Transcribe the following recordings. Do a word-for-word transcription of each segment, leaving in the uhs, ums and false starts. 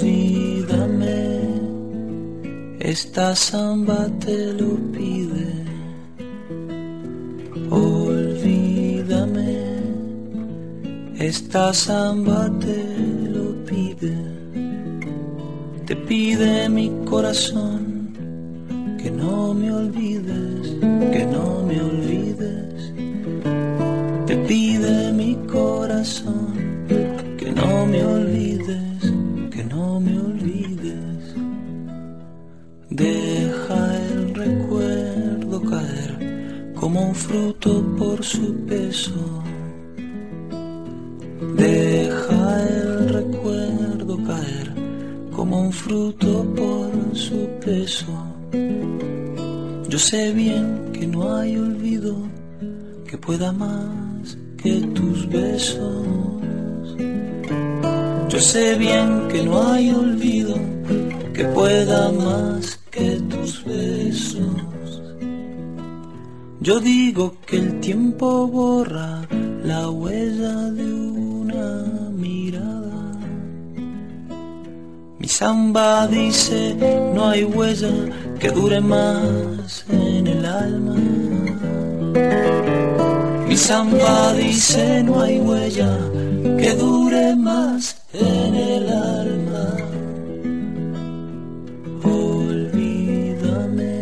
Olvídame, esta samba te lo pide. Olvídame, esta samba te lo pide. Te pide mi corazón que no me olvides, que no me olvides. Te pide mi corazón que no me olvides, que no me olvides. Deja el recuerdo caer como un fruto por su peso. Deja el recuerdo caer como un fruto por su peso. Yo sé bien que no hay olvido que pueda más que tus besos. Yo sé bien que no hay olvido que pueda más que tus besos. Yo digo que el tiempo borra la huella de una mirada. Mi samba dice no hay huella que dure más en el alma. Mi samba dice no hay huella que dure más en el alma. Olvídame,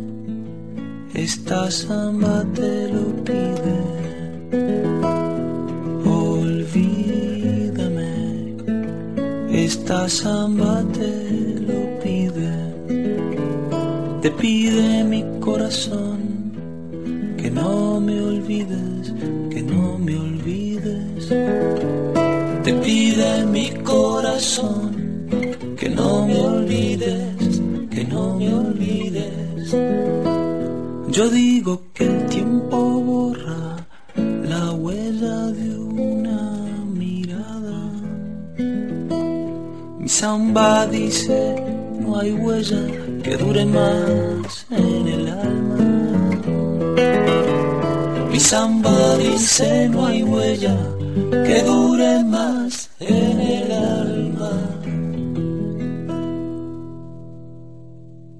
esta samba te lo pide. Olvídame, esta samba te lo pide. Te pide mi corazón que no me olvides, que no me olvides. Te pide mi corazón que no me olvides, que no me olvides. Yo digo que el tiempo borra la huella de una mirada. Mi samba dice no hay huella que dure más en el alma. Mi samba dice no hay huella que dure más